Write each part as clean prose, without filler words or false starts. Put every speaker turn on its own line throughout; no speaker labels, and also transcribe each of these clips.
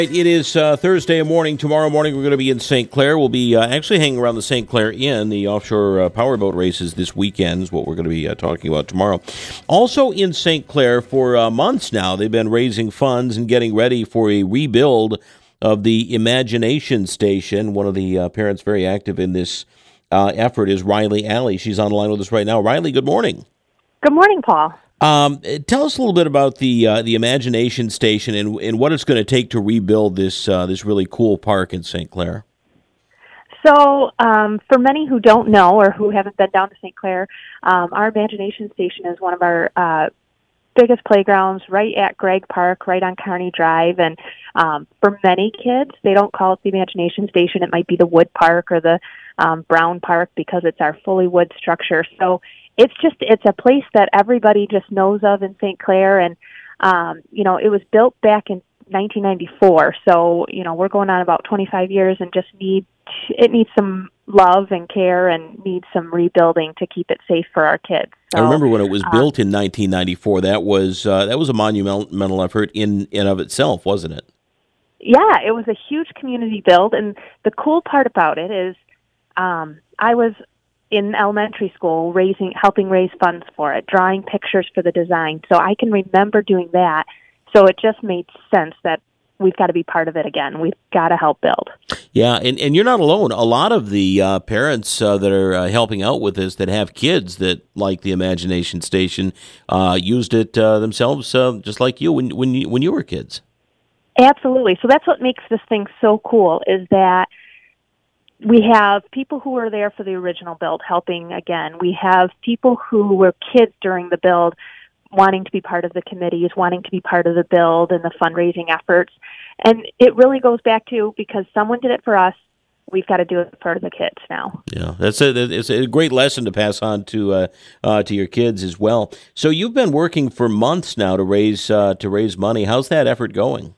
It is Thursday morning. Tomorrow morning we're going to be in St. Clair. We'll be actually hanging around the St. Clair Inn. The offshore powerboat races this weekend is what we're going to be talking about tomorrow. Also in St. Clair for months now, they've been raising funds and getting ready for a rebuild of the Imagination Station. One of the parents very active in this effort is Riley Alley. She's on the line with us right now. Riley, good morning.
Good morning, Paul.
Tell us a little bit about the Imagination Station and what it's going to take to rebuild this really cool park in St. Clair.
So, for many who don't know or who haven't been down to St. Clair, our Imagination Station is one of our biggest playgrounds right at Gregg Park, right on Kearney Drive. And for many kids, they don't call it the Imagination Station. It might be the Wood Park or the Brown Park because it's our fully wood structure. So it's a place that everybody just knows of in St. Clair. And, it was built back in 1994. So, we're going on about 25 years and just it needs some love and care and needs some rebuilding to keep it safe for our kids. So,
I remember when it was built in 1994. That was a monumental effort in and of itself, wasn't it?
Yeah, it was a huge community build. And the cool part about it is I was in elementary school helping raise funds for it, drawing pictures for the design. So I can remember doing that. So it just made sense that we've got to be part of it again. We've got to help build.
Yeah, and you're not alone. A lot of the parents that are helping out with this that have kids that like the Imagination Station used it themselves, just like you when you were kids.
Absolutely. So that's what makes this thing so cool is that we have people who were there for the original build helping again. We have people who were kids during the build wanting to be part of the committees, wanting to be part of the build and the fundraising efforts. And it really goes back to because someone did it for us, we've got to do it for the kids now.
Yeah, it's a great lesson to pass on to your kids as well. So you've been working for months now to raise money. How's that effort going?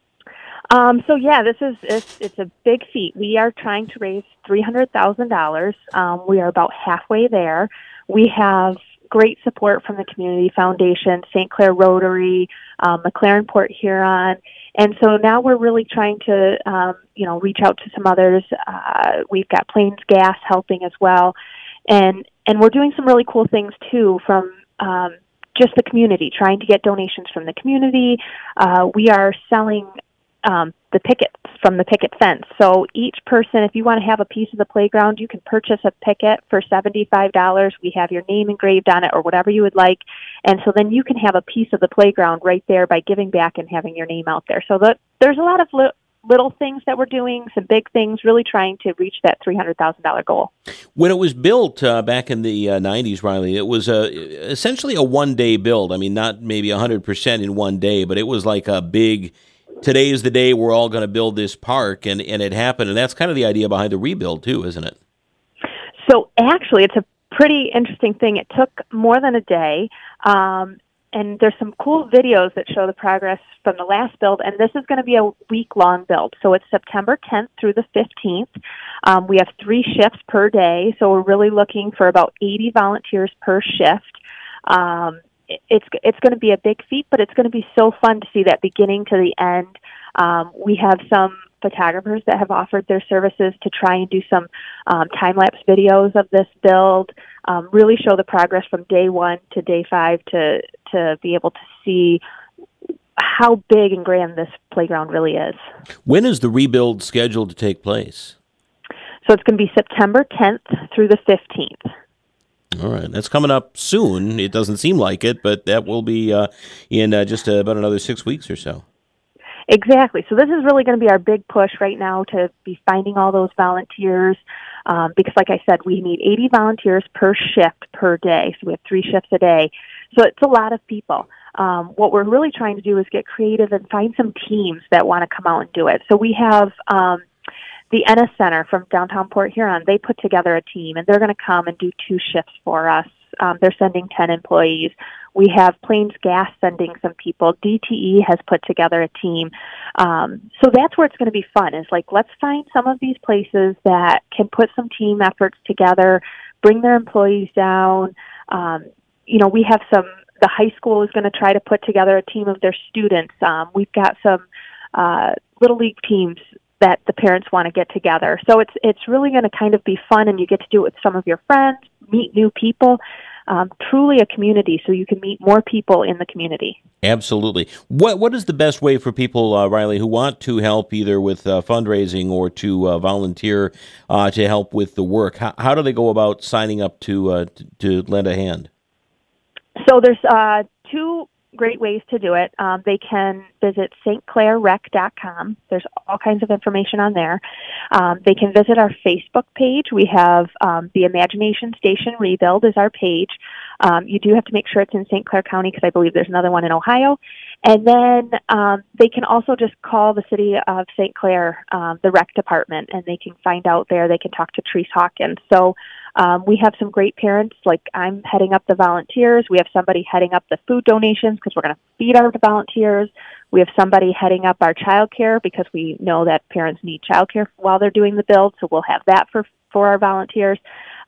It's a big feat. We are trying to raise $300,000. We are about halfway there. We have great support from the Community Foundation, St. Clair Rotary, McLaren Port Huron. And so now we're really trying to, reach out to some others. We've got Plains Gas helping as well. And we're doing some really cool things too from, just the community, trying to get donations from the community. We are selling the pickets from the picket fence. So each person, if you want to have a piece of the playground, you can purchase a picket for $75. We have your name engraved on it or whatever you would like. And so then you can have a piece of the playground right there by giving back and having your name out there. So there's a lot of little things that we're doing, some big things, really trying to reach that $300,000 goal. When
it was built back in the 90s, Riley, it was essentially a one-day build. I mean, not maybe 100% in one day, but it was like a big... Today is the day we're all going to build this park, and it happened. And that's kind of the idea behind the rebuild, too, isn't it?
So actually, it's a pretty interesting thing. It took more than a day, and there's some cool videos that show the progress from the last build, and this is going to be a week-long build. So it's September 10th through the 15th. We have 3 shifts per day, so we're really looking for about 80 volunteers per shift. It's going to be a big feat, but it's going to be so fun to see that beginning to the end. We have some photographers that have offered their services to try and do some time-lapse videos of this build, really show the progress from day 1 to day 5 to be able to see how big and grand this playground really is.
When is the rebuild scheduled to take place?
So it's going to be September 10th through the 15th.
All right, that's coming up soon. It doesn't seem like it, but that will be in just about another 6 weeks or so.
Exactly. So this is really going to be our big push right now to be finding all those volunteers because, like I said, we need 80 volunteers per shift per day. So we have 3 shifts a day. So it's a lot of people. What we're really trying to do is get creative and find some teams that want to come out and do it. So we have the Ennis Center from downtown Port Huron. They put together a team, and they're going to come and do 2 shifts for us. They're sending 10 employees. We have Plains Gas sending some people. DTE has put together a team. So that's where it's going to be fun, is like, let's find some of these places that can put some team efforts together, bring their employees down. We have the high school is going to try to put together a team of their students. We've got some little league teams that the parents want to get together. So it's really going to kind of be fun, and you get to do it with some of your friends, meet new people. Truly a community, so you can meet more people in the community.
Absolutely. What is the best way for people, Riley, who want to help either with fundraising or to volunteer to help with the work? How do they go about signing up to lend a hand?
So there's two great ways to do it. They can visit stclairrec.com. There's all kinds of information on there. They can visit our Facebook page. We have the Imagination Station Rebuild is our page. You do have to make sure it's in St. Clair County because I believe there's another one in Ohio. And then they can also just call the city of St. Clair, the rec department, and they can find out there. They can talk to Therese Hawkins. So we have some great parents, like I'm heading up the volunteers. We have somebody heading up the food donations because we're going to feed our volunteers. We have somebody heading up our childcare because we know that parents need childcare while they're doing the build, so we'll have that for our volunteers.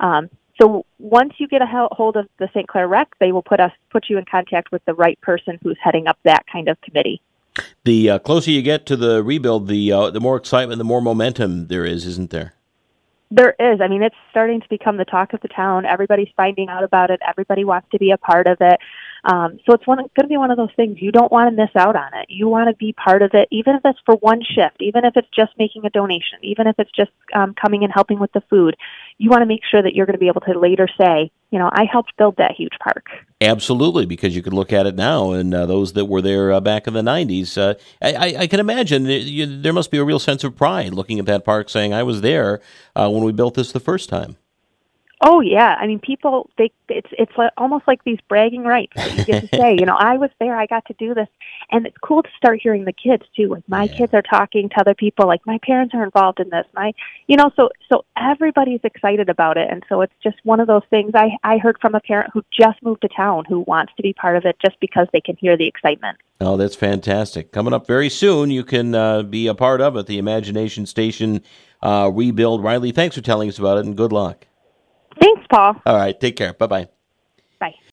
So once you get a hold of the St. Clair Rec, they will put you in contact with the right person who's heading up that kind of committee.
The closer you get to the rebuild, the more excitement, the more momentum there is, isn't there?
There is. I mean, it's starting to become the talk of the town. Everybody's finding out about it. Everybody wants to be a part of it. So it's going to be one of those things. You don't want to miss out on it. You want to be part of it, even if it's for one shift, even if it's just making a donation, even if it's just coming and helping with the food. You want to make sure that you're going to be able to later say, I helped build that huge park.
Absolutely, because you can look at it now, and those that were there back in the 90s, I can imagine there must be a real sense of pride looking at that park saying, I was there when we built this the first time.
Oh, yeah. I mean, people, it's almost like these bragging rights that you get to say, I was there, I got to do this. And it's cool to start hearing the kids, too. Like, my kids are talking to other people, like, my parents are involved in this. So everybody's excited about it. And so it's just one of those things. I heard from a parent who just moved to town who wants to be part of it just because they can hear the excitement.
Oh, that's fantastic. Coming up very soon, you can be a part of it, the Imagination Station Rebuild. Riley, thanks for telling us about it, and good luck.
Thanks, Paul.
All right, take care. Bye-bye.
Bye.